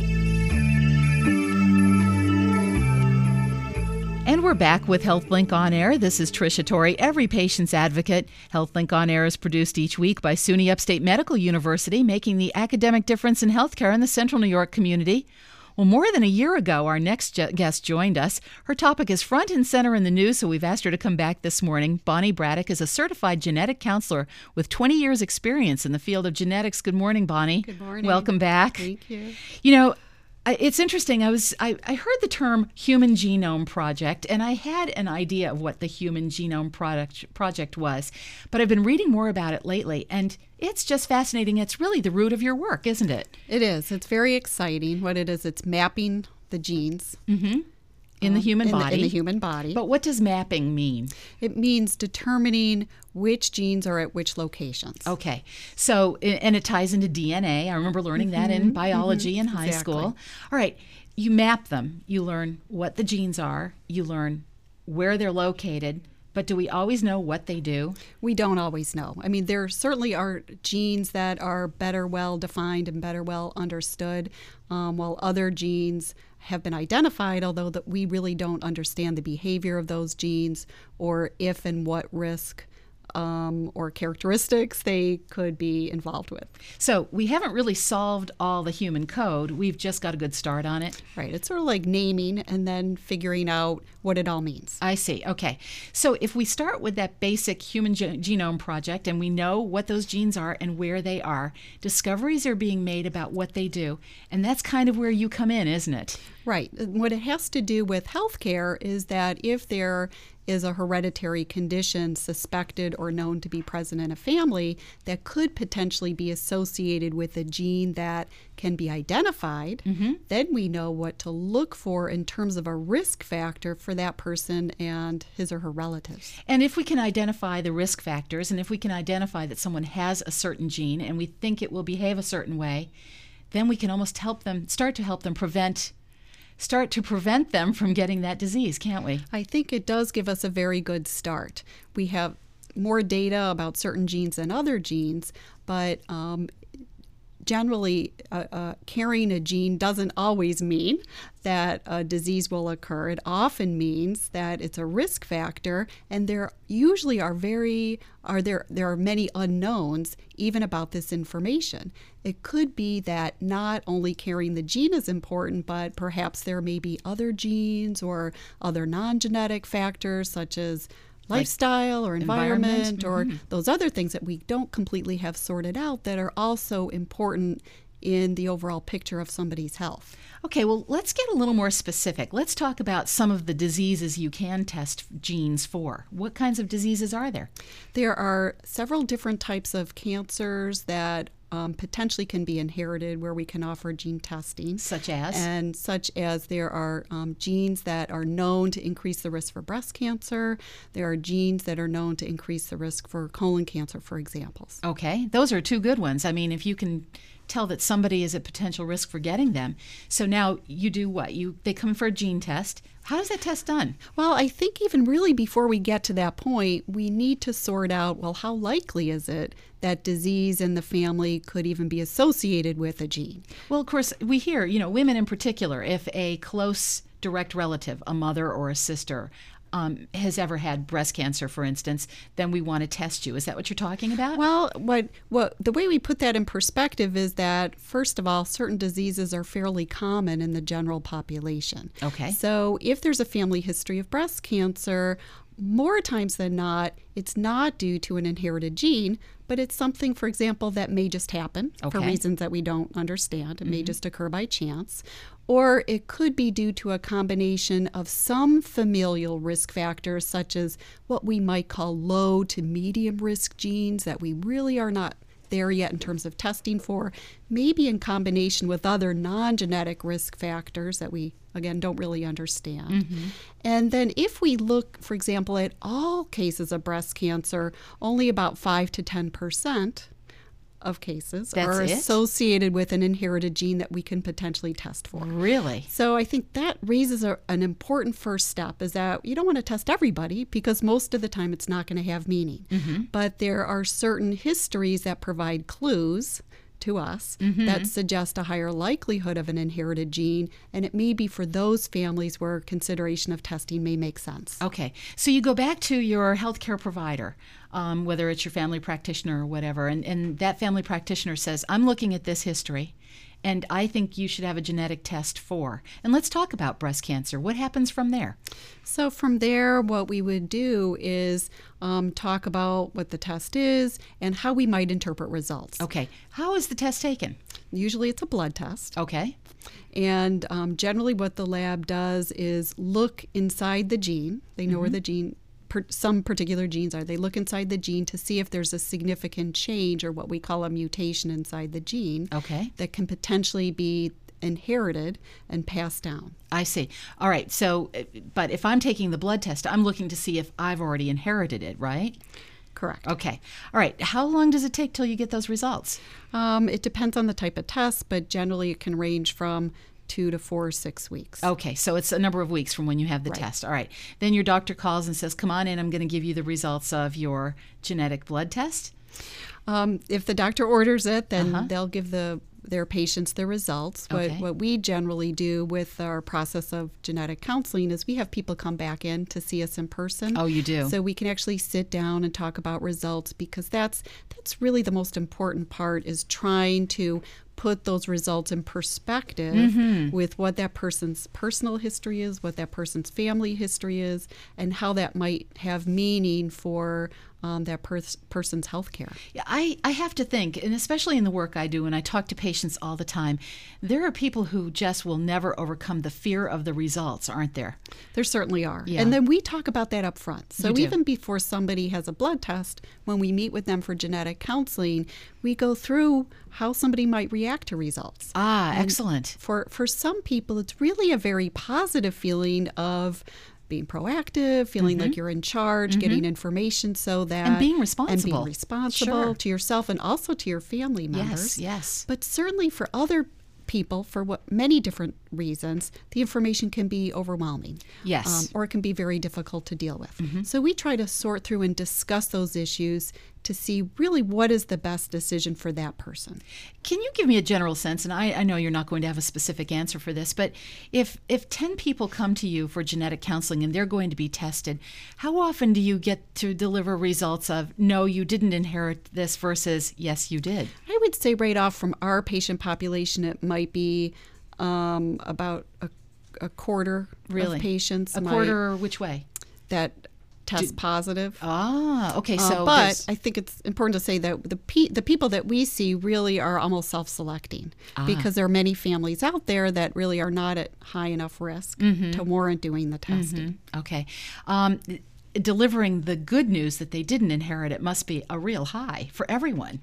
And we're back with HealthLink On Air. This is Tricia Torrey, every patient's advocate. HealthLink On Air is produced each week by SUNY Upstate Medical University, making the academic difference in healthcare in the Central New York community. Well, more than a year ago, our next guest joined us. Her topic is front and center in the news, so we've asked her to come back this morning. Bonnie Braddock is a certified genetic counselor with 20 years experience in the field of genetics. Good morning, Bonnie. Good morning. Welcome back. Thank you. You know, it's interesting. I heard the term Human Genome Project, and I had an idea of what the Human Genome Project was, but I've been reading more about it lately, and it's just fascinating. It's really the root of your work, isn't it? It is. It's very exciting. What it is, it's mapping the genes. Mm-hmm. In the human body. In the human body. But what does mapping mean? It means determining which genes are at which locations. Okay. So, and it ties into DNA. I remember learning that in biology in high school. All right. You map them. You learn what the genes are. You learn where they're located. But do we always know what they do? We don't always know. I mean, there certainly are genes that are better well defined and better well understood, while other genes have been identified, although that we really don't understand the behavior of those genes or if and what risk or characteristics they could be involved with. So we haven't really solved all the human code. We've just got a good start on it. Right. It's sort of like naming and then figuring out what it all means. I see. Okay. So if we start with that basic Human Genome Project and we know what those genes are and where they are, discoveries are being made about what they do. And that's kind of where you come in, isn't it? Right. What it has to do with healthcare is that if there is a hereditary condition suspected or known to be present in a family that could potentially be associated with a gene that can be identified, then we know what to look for in terms of a risk factor for that person and his or her relatives. And if we can identify the risk factors, and if we can identify that someone has a certain gene and we think it will behave a certain way, then we can almost start to help them prevent them from getting that disease, can't we? I think it does give us a very good start. We have more data about certain genes than other genes, but generally carrying a gene doesn't always mean that a disease will occur. It often means that it's a risk factor, and there usually are many unknowns even about this information. It could be that not only carrying the gene is important, but perhaps there may be other genes or other non-genetic factors such as lifestyle or environment or those other things that we don't completely have sorted out that are also important in the overall picture of somebody's health. Okay, well, let's get a little more specific. Let's talk about some of the diseases you can test genes for. What kinds of diseases are there? There are several different types of cancers that potentially can be inherited where we can offer gene testing. Such as? And such as there are genes that are known to increase the risk for breast cancer. There are genes that are known to increase the risk for colon cancer, for example. Okay, those are two good ones. I mean, if you can tell that somebody is at potential risk for getting them. So now you do what? They come for a gene test. How is that test done? Well, I think even really before we get to that point, we need to sort out, well, how likely is it that disease in the family could even be associated with a gene? Well, of course, we hear, women in particular, if a close direct relative, a mother or a sister, has ever had breast cancer, for instance, then we want to test you. Is that what you're talking about? Well, the way we put that in perspective is that, first of all, certain diseases are fairly common in the general population. Okay. So if there's a family history of breast cancer, more times than not, it's not due to an inherited gene, but it's something, for example, that may just happen for reasons that we don't understand. It may just occur by chance. Or it could be due to a combination of some familial risk factors, such as what we might call low to medium risk genes that we really are not there yet in terms of testing for, maybe in combination with other non-genetic risk factors that we, again, don't really understand. And then if we look, for example, at all cases of breast cancer, only about 5 to 10% of cases are associated with an inherited gene that we can potentially test for. Really? So I think that raises an important first step, is that you don't want to test everybody because most of the time it's not going to have meaning. But there are certain histories that provide clues to us that suggest a higher likelihood of an inherited gene, and it may be for those families where consideration of testing may make sense. Okay, so you go back to your healthcare provider, whether it's your family practitioner or whatever, and that family practitioner says, I'm looking at this history, and I think you should have a genetic test for. And let's talk about breast cancer. What happens from there? So from there, what we would do is talk about what the test is and how we might interpret results. Okay. How is the test taken? Usually it's a blood test. Okay. And generally what the lab does is look inside the gene. They know where the gene, some particular genes are. They look inside the gene to see if there's a significant change or what we call a mutation inside the gene that can potentially be inherited and passed down. I see. All right. So, but if I'm taking the blood test, I'm looking to see if I've already inherited it, right? Correct. Okay. All right. How long does it take till you get those results? It depends on the type of test, but generally it can range from 2 to 4 or 6 weeks. Okay, so it's a number of weeks from when you have the test. All right. Then your doctor calls and says, come on in, I'm going to give you the results of your genetic blood test. If the doctor orders it, then they'll give their patients the results. What we generally do with our process of genetic counseling is we have people come back in to see us in person. Oh, you do? So we can actually sit down and talk about results, because that's really the most important part, is trying to put those results in perspective with what that person's personal history is, what that person's family history is, and how that might have meaning for that person's health care. Yeah, I have to think, and especially in the work I do, and I talk to patients all the time, there are people who just will never overcome the fear of the results, aren't there? There certainly are. Yeah. And then we talk about that up front. So You do. even before somebody has a blood test, when we meet with them for genetic counseling, we go through how somebody might react to results. Ah, excellent. For some people, it's really a very positive feeling of being proactive, feeling like you're in charge, getting information so that... And being responsible. And being responsible Sure. to yourself and also to your family members. Yes. But certainly for other people, for many different reasons, the information can be overwhelming. Yes. Or it can be very difficult to deal with. So we try to sort through and discuss those issues to see really what is the best decision for that person. Can you give me a general sense, and I know you're not going to have a specific answer for this, but if 10 people come to you for genetic counseling and they're going to be tested, how often do you get to deliver results of, no, you didn't inherit this versus, yes, you did? I would say right off from our patient population, it might be about a quarter of patients. A quarter which way? That test positive. Ah, okay. So, but I think it's important to say that the people that we see really are almost self-selecting, because there are many families out there that really are not at high enough risk to warrant doing the testing. Okay. Delivering the good news that they didn't inherit it must be a real high for everyone.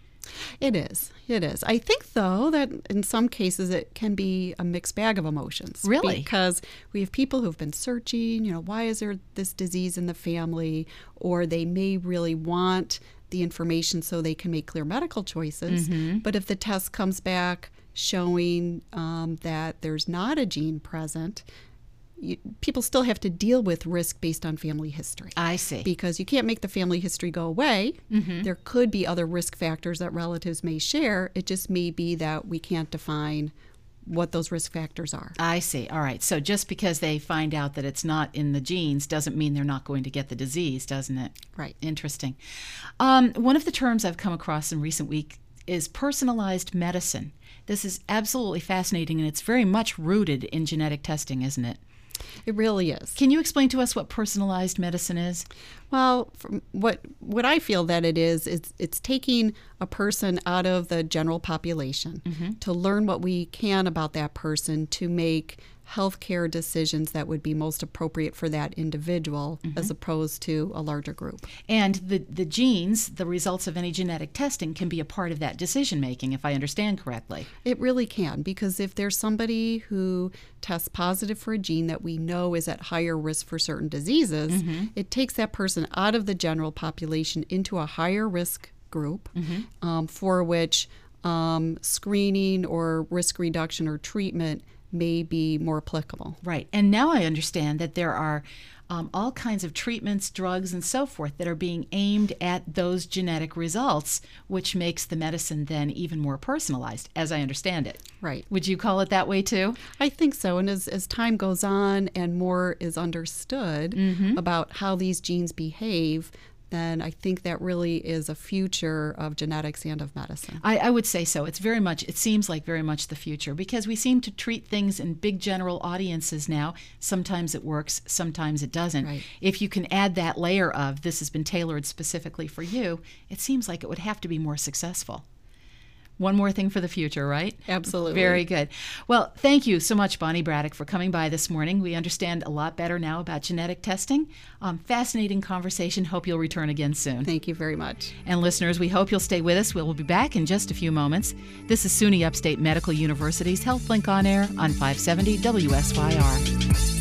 It is. I think, though, that in some cases it can be a mixed bag of emotions. Really? Because we have people who've been searching, why is there this disease in the family? Or they may really want the information so they can make clear medical choices. But if the test comes back showing that there's not a gene present, people still have to deal with risk based on family history. I see. Because you can't make the family history go away. There could be other risk factors that relatives may share. It just may be that we can't define what those risk factors are. I see. All right. So just because they find out that it's not in the genes doesn't mean they're not going to get the disease, doesn't it? Right. Interesting. One of the terms I've come across in recent week is personalized medicine. This is absolutely fascinating, and it's very much rooted in genetic testing, isn't it? It really is. Can you explain to us what personalized medicine is? Well, from what I feel that it is, it's taking a person out of the general population to learn what we can about that person to make healthcare decisions that would be most appropriate for that individual as opposed to a larger group. And the genes, the results of any genetic testing, can be a part of that decision making, if I understand correctly. It really can, because if there's somebody who tests positive for a gene that we know is at higher risk for certain diseases, it takes that person out of the general population into a higher risk group for which screening or risk reduction or treatment may be more applicable. Right. And now I understand that there are all kinds of treatments, drugs, and so forth that are being aimed at those genetic results, which makes the medicine then even more personalized, as I understand it. Right. Would you call it that way too? I think so. And as time goes on and more is understood about how these genes behave, then I think that really is a future of genetics and of medicine. I would say so. It seems like very much the future, because we seem to treat things in big general audiences now. Sometimes it works, sometimes it doesn't. Right. If you can add that layer of this has been tailored specifically for you, it seems like it would have to be more successful. One more thing for the future, right? Absolutely. Very good. Well, thank you so much, Bonnie Braddock, for coming by this morning. We understand a lot better now about genetic testing. Fascinating conversation. Hope you'll return again soon. Thank you very much. And listeners, we hope you'll stay with us. We'll be back in just a few moments. This is SUNY Upstate Medical University's HealthLink On Air on 570 WSYR.